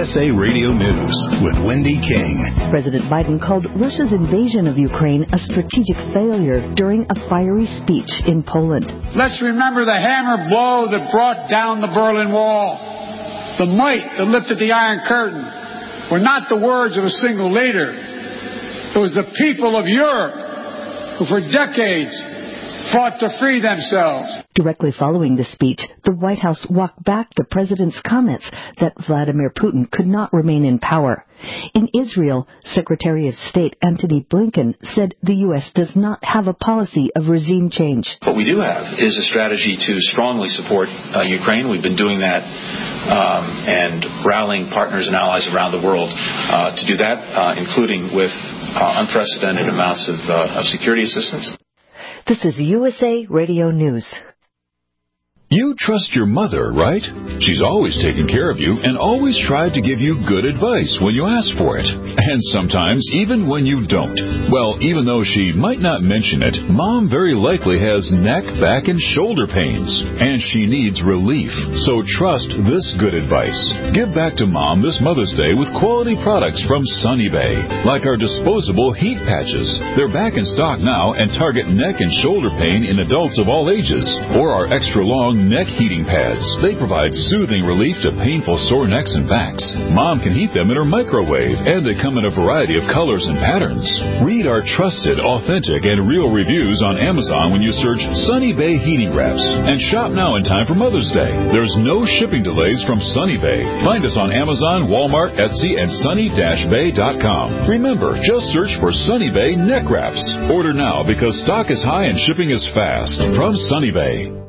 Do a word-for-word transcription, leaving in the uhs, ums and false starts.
S A Radio News with Wendy King. President Biden called Russia's invasion of Ukraine a strategic failure during a fiery speech in Poland. Let's remember the hammer blow that brought down the Berlin Wall. The might that lifted the Iron Curtain were not the words of a single leader. It was the people of Europe who for decades fought to free themselves. Directly following the speech, the White House walked back the president's comments that Vladimir Putin could not remain in power. In Israel, Secretary of State Antony Blinken said the U S does not have a policy of regime change. What we do have is a strategy to strongly support uh, Ukraine. We've been doing that um, and rallying partners and allies around the world uh, to do that, uh, including with uh, unprecedented amounts of, uh, of security assistance. This is U S A Radio News. You trust your mother, right? She's always taken care of you and always tried to give you good advice when you ask for it. And sometimes even when you don't. Well, even though she might not mention it, Mom very likely has neck, back, and shoulder pains. And she needs relief. So trust this good advice. Give back to Mom this Mother's Day with quality products from Sunny Bay. Like our disposable heat patches. They're back in stock now and target neck and shoulder pain in adults of all ages. Or our extra long neck heating pads. They provide soothing relief to painful sore necks and backs. Mom can heat them in her microwave, and they come in a variety of colors and patterns. Read our trusted, authentic, and real reviews on Amazon when you search Sunny Bay Heating Wraps. And shop now in time for Mother's Day. There's no shipping delays from Sunny Bay. Find us on Amazon, Walmart, Etsy, and sunny dash bay dot com. Remember, just search for Sunny Bay Neck Wraps. Order now because stock is high and shipping is fast. From Sunny Bay.